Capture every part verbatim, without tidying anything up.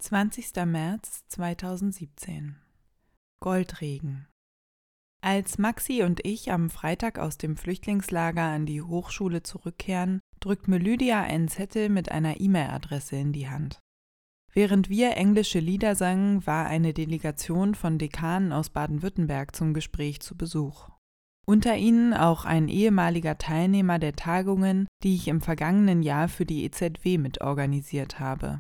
zwanzigster März zweitausendsiebzehn. Goldregen. Als Maxi und ich am Freitag aus dem Flüchtlingslager an die Hochschule zurückkehren, drückt mir Lydia einen Zettel mit einer E-Mail-Adresse in die Hand. Während wir englische Lieder sangen, war eine Delegation von Dekanen aus Baden-Württemberg zum Gespräch zu Besuch. Unter ihnen auch ein ehemaliger Teilnehmer der Tagungen, die ich im vergangenen Jahr für die E Z W mitorganisiert habe.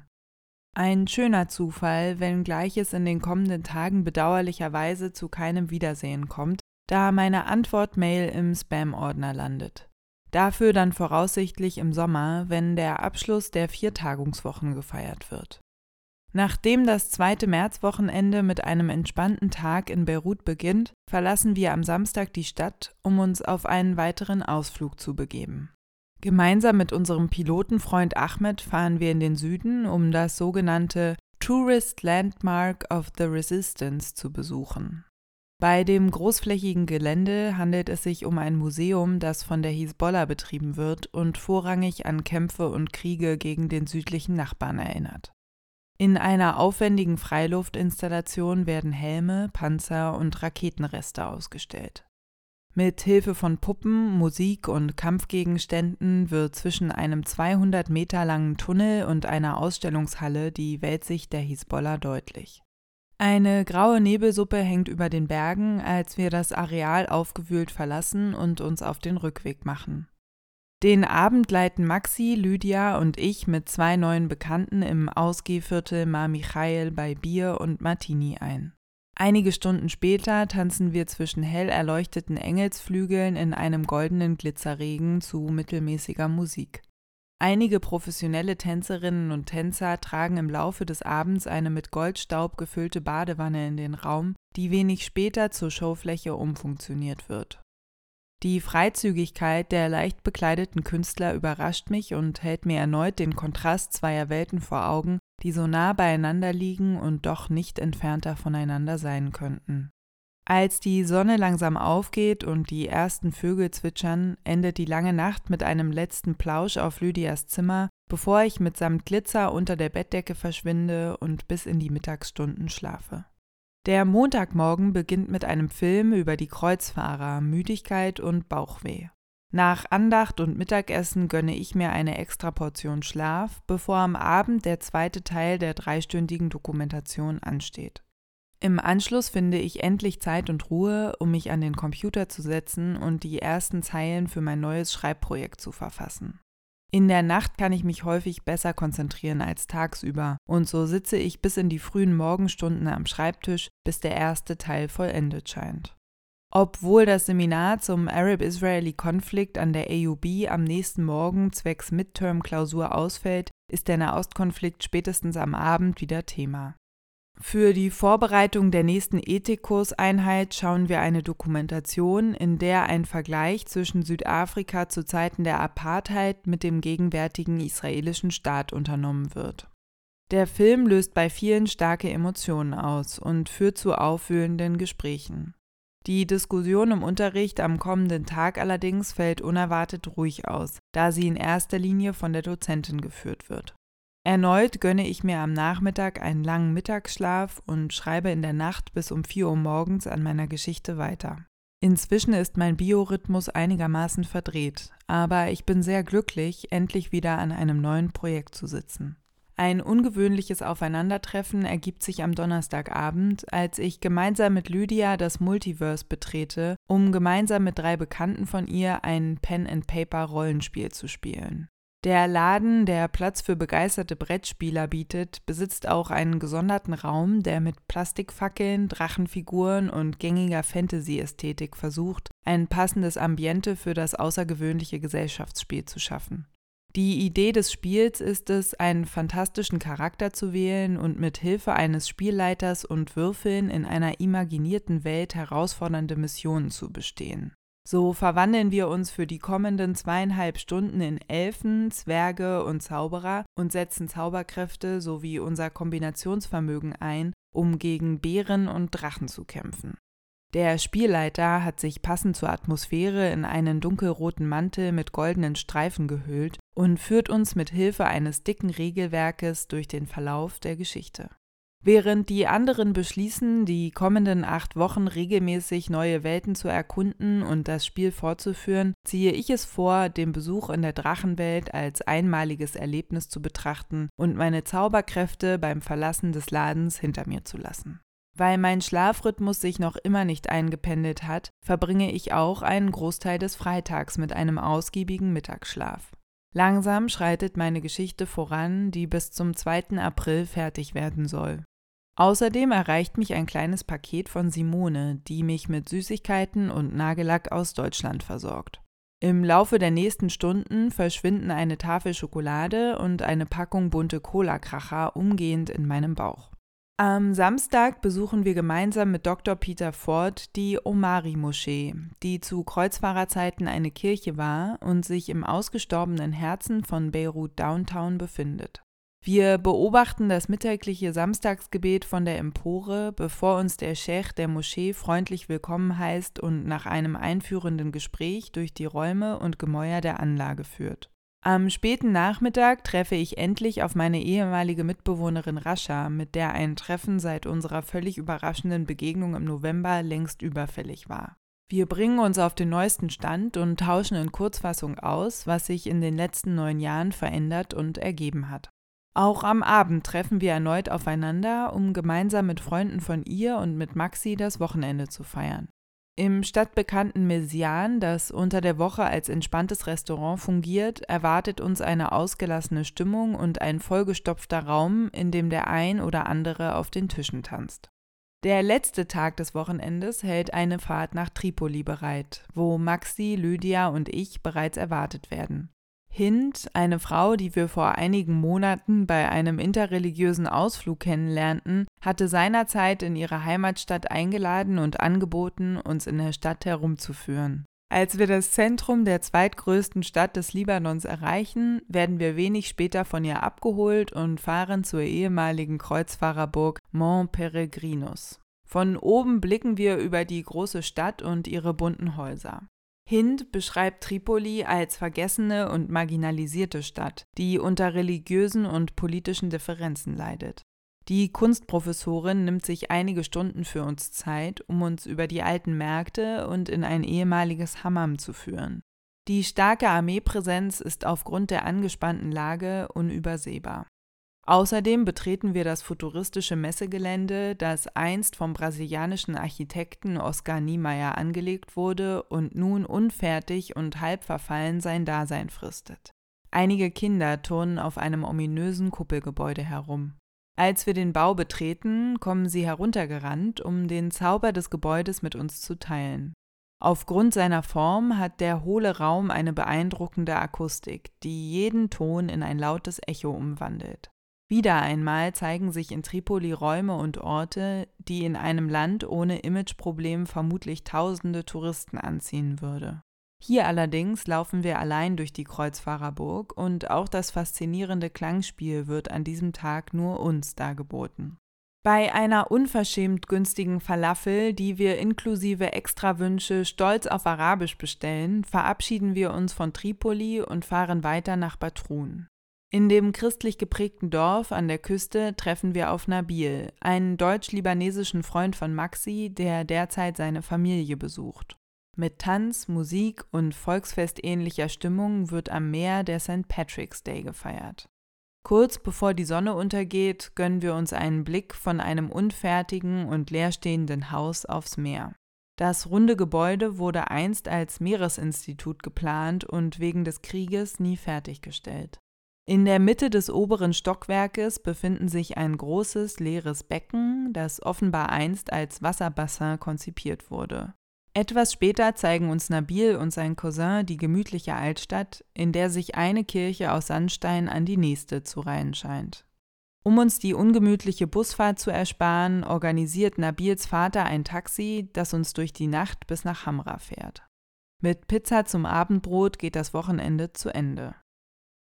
Ein schöner Zufall, wenngleich es in den kommenden Tagen bedauerlicherweise zu keinem Wiedersehen kommt, da meine Antwort-Mail im Spam-Ordner landet. Dafür dann voraussichtlich im Sommer, wenn der Abschluss der Viertagungswochen gefeiert wird. Nachdem das zweite Märzwochenende mit einem entspannten Tag in Beirut beginnt, verlassen wir am Samstag die Stadt, um uns auf einen weiteren Ausflug zu begeben. Gemeinsam mit unserem Pilotenfreund Ahmed fahren wir in den Süden, um das sogenannte Tourist Landmark of the Resistance zu besuchen. Bei dem großflächigen Gelände handelt es sich um ein Museum, das von der Hisbollah betrieben wird und vorrangig an Kämpfe und Kriege gegen den südlichen Nachbarn erinnert. In einer aufwendigen Freiluftinstallation werden Helme, Panzer und Raketenreste ausgestellt. Mit Hilfe von Puppen, Musik und Kampfgegenständen wird zwischen einem zweihundert Meter langen Tunnel und einer Ausstellungshalle die Weltsicht der Hisbollah deutlich. Eine graue Nebelsuppe hängt über den Bergen, als wir das Areal aufgewühlt verlassen und uns auf den Rückweg machen. Den Abend leiten Maxi, Lydia und ich mit zwei neuen Bekannten im Ausgehviertel Mar Michael bei Bier und Martini ein. Einige Stunden später tanzen wir zwischen hell erleuchteten Engelsflügeln in einem goldenen Glitzerregen zu mittelmäßiger Musik. Einige professionelle Tänzerinnen und Tänzer tragen im Laufe des Abends eine mit Goldstaub gefüllte Badewanne in den Raum, die wenig später zur Showfläche umfunktioniert wird. Die Freizügigkeit der leicht bekleideten Künstler überrascht mich und hält mir erneut den Kontrast zweier Welten vor Augen, die so nah beieinander liegen und doch nicht entfernter voneinander sein könnten. Als die Sonne langsam aufgeht und die ersten Vögel zwitschern, endet die lange Nacht mit einem letzten Plausch auf Lydias Zimmer, bevor ich mitsamt Glitzer unter der Bettdecke verschwinde und bis in die Mittagsstunden schlafe. Der Montagmorgen beginnt mit einem Film über die Kreuzfahrer, Müdigkeit und Bauchweh. Nach Andacht und Mittagessen gönne ich mir eine Extraportion Schlaf, bevor am Abend der zweite Teil der dreistündigen Dokumentation ansteht. Im Anschluss finde ich endlich Zeit und Ruhe, um mich an den Computer zu setzen und die ersten Zeilen für mein neues Schreibprojekt zu verfassen. In der Nacht kann ich mich häufig besser konzentrieren als tagsüber, und so sitze ich bis in die frühen Morgenstunden am Schreibtisch, bis der erste Teil vollendet scheint. Obwohl das Seminar zum Arab-Israeli-Konflikt an der A U B am nächsten Morgen zwecks Midterm-Klausur ausfällt, ist der Nahostkonflikt spätestens am Abend wieder Thema. Für die Vorbereitung der nächsten Ethikkurseinheit schauen wir eine Dokumentation, in der ein Vergleich zwischen Südafrika zu Zeiten der Apartheid mit dem gegenwärtigen israelischen Staat unternommen wird. Der Film löst bei vielen starke Emotionen aus und führt zu aufwühlenden Gesprächen. Die Diskussion im Unterricht am kommenden Tag allerdings fällt unerwartet ruhig aus, da sie in erster Linie von der Dozentin geführt wird. Erneut gönne ich mir am Nachmittag einen langen Mittagsschlaf und schreibe in der Nacht bis um vier Uhr morgens an meiner Geschichte weiter. Inzwischen ist mein Biorhythmus einigermaßen verdreht, aber ich bin sehr glücklich, endlich wieder an einem neuen Projekt zu sitzen. Ein ungewöhnliches Aufeinandertreffen ergibt sich am Donnerstagabend, als ich gemeinsam mit Lydia das Multiverse betrete, um gemeinsam mit drei Bekannten von ihr ein Pen-and-Paper-Rollenspiel zu spielen. Der Laden, der Platz für begeisterte Brettspieler bietet, besitzt auch einen gesonderten Raum, der mit Plastikfackeln, Drachenfiguren und gängiger Fantasy-Ästhetik versucht, ein passendes Ambiente für das außergewöhnliche Gesellschaftsspiel zu schaffen. Die Idee des Spiels ist es, einen fantastischen Charakter zu wählen und mit Hilfe eines Spielleiters und Würfeln in einer imaginierten Welt herausfordernde Missionen zu bestehen. So verwandeln wir uns für die kommenden zweieinhalb Stunden in Elfen, Zwerge und Zauberer und setzen Zauberkräfte sowie unser Kombinationsvermögen ein, um gegen Bären und Drachen zu kämpfen. Der Spielleiter hat sich passend zur Atmosphäre in einen dunkelroten Mantel mit goldenen Streifen gehüllt und führt uns mit Hilfe eines dicken Regelwerkes durch den Verlauf der Geschichte. Während die anderen beschließen, die kommenden acht Wochen regelmäßig neue Welten zu erkunden und das Spiel fortzuführen, ziehe ich es vor, den Besuch in der Drachenwelt als einmaliges Erlebnis zu betrachten und meine Zauberkräfte beim Verlassen des Ladens hinter mir zu lassen. Weil mein Schlafrhythmus sich noch immer nicht eingependelt hat, verbringe ich auch einen Großteil des Freitags mit einem ausgiebigen Mittagsschlaf. Langsam schreitet meine Geschichte voran, die bis zum zweiten April fertig werden soll. Außerdem erreicht mich ein kleines Paket von Simone, die mich mit Süßigkeiten und Nagellack aus Deutschland versorgt. Im Laufe der nächsten Stunden verschwinden eine Tafel Schokolade und eine Packung bunte Cola-Kracher umgehend in meinem Bauch. Am Samstag besuchen wir gemeinsam mit Doktor Peter Ford die Omari-Moschee, die zu Kreuzfahrerzeiten eine Kirche war und sich im ausgestorbenen Herzen von Beirut Downtown befindet. Wir beobachten das mittägliche Samstagsgebet von der Empore, bevor uns der Scheich der Moschee freundlich willkommen heißt und nach einem einführenden Gespräch durch die Räume und Gemäuer der Anlage führt. Am späten Nachmittag treffe ich endlich auf meine ehemalige Mitbewohnerin Rascha, mit der ein Treffen seit unserer völlig überraschenden Begegnung im November längst überfällig war. Wir bringen uns auf den neuesten Stand und tauschen in Kurzfassung aus, was sich in den letzten neun Jahren verändert und ergeben hat. Auch am Abend treffen wir erneut aufeinander, um gemeinsam mit Freunden von ihr und mit Maxi das Wochenende zu feiern. Im stadtbekannten Mesian, das unter der Woche als entspanntes Restaurant fungiert, erwartet uns eine ausgelassene Stimmung und ein vollgestopfter Raum, in dem der ein oder andere auf den Tischen tanzt. Der letzte Tag des Wochenendes hält eine Fahrt nach Tripoli bereit, wo Maxi, Lydia und ich bereits erwartet werden. Hind, eine Frau, die wir vor einigen Monaten bei einem interreligiösen Ausflug kennenlernten, hatte seinerzeit in ihre Heimatstadt eingeladen und angeboten, uns in der Stadt herumzuführen. Als wir das Zentrum der zweitgrößten Stadt des Libanons erreichen, werden wir wenig später von ihr abgeholt und fahren zur ehemaligen Kreuzfahrerburg Mont Peregrinus. Von oben blicken wir über die große Stadt und ihre bunten Häuser. Hind beschreibt Tripoli als vergessene und marginalisierte Stadt, die unter religiösen und politischen Differenzen leidet. Die Kunstprofessorin nimmt sich einige Stunden für uns Zeit, um uns über die alten Märkte und in ein ehemaliges Hammam zu führen. Die starke Armeepräsenz ist aufgrund der angespannten Lage unübersehbar. Außerdem betreten wir das futuristische Messegelände, das einst vom brasilianischen Architekten Oscar Niemeyer angelegt wurde und nun unfertig und halb verfallen sein Dasein fristet. Einige Kinder turnen auf einem ominösen Kuppelgebäude herum. Als wir den Bau betreten, kommen sie heruntergerannt, um den Zauber des Gebäudes mit uns zu teilen. Aufgrund seiner Form hat der hohle Raum eine beeindruckende Akustik, die jeden Ton in ein lautes Echo umwandelt. Wieder einmal zeigen sich in Tripoli Räume und Orte, die in einem Land ohne Imageproblem vermutlich tausende Touristen anziehen würde. Hier allerdings laufen wir allein durch die Kreuzfahrerburg und auch das faszinierende Klangspiel wird an diesem Tag nur uns dargeboten. Bei einer unverschämt günstigen Falafel, die wir inklusive Extrawünsche stolz auf Arabisch bestellen, verabschieden wir uns von Tripoli und fahren weiter nach Batroun. In dem christlich geprägten Dorf an der Küste treffen wir auf Nabil, einen deutsch-libanesischen Freund von Maxi, der derzeit seine Familie besucht. Mit Tanz, Musik und volksfestähnlicher Stimmung wird am Meer der Sankt Patrick's Day gefeiert. Kurz bevor die Sonne untergeht, gönnen wir uns einen Blick von einem unfertigen und leerstehenden Haus aufs Meer. Das runde Gebäude wurde einst als Meeresinstitut geplant und wegen des Krieges nie fertiggestellt. In der Mitte des oberen Stockwerkes befinden sich ein großes, leeres Becken, das offenbar einst als Wasserbassin konzipiert wurde. Etwas später zeigen uns Nabil und sein Cousin die gemütliche Altstadt, in der sich eine Kirche aus Sandstein an die nächste zu reihen scheint. Um uns die ungemütliche Busfahrt zu ersparen, organisiert Nabils Vater ein Taxi, das uns durch die Nacht bis nach Hamra fährt. Mit Pizza zum Abendbrot geht das Wochenende zu Ende.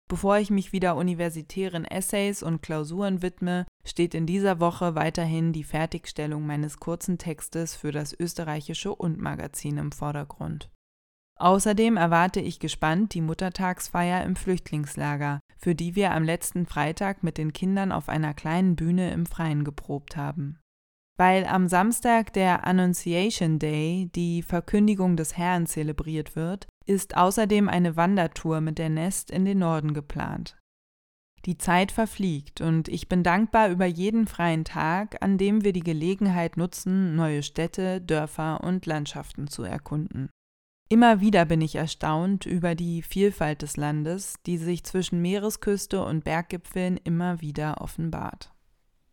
Bevor ich mich wieder universitären Essays und Klausuren widme, steht in dieser Woche weiterhin die Fertigstellung meines kurzen Textes für das österreichische Und-Magazin im Vordergrund. Außerdem erwarte ich gespannt die Muttertagsfeier im Flüchtlingslager, für die wir am letzten Freitag mit den Kindern auf einer kleinen Bühne im Freien geprobt haben. Weil am Samstag der Annunciation Day, die Verkündigung des Herrn, zelebriert wird, ist außerdem eine Wandertour mit der Nest in den Norden geplant. Die Zeit verfliegt und ich bin dankbar über jeden freien Tag, an dem wir die Gelegenheit nutzen, neue Städte, Dörfer und Landschaften zu erkunden. Immer wieder bin ich erstaunt über die Vielfalt des Landes, die sich zwischen Meeresküste und Berggipfeln immer wieder offenbart.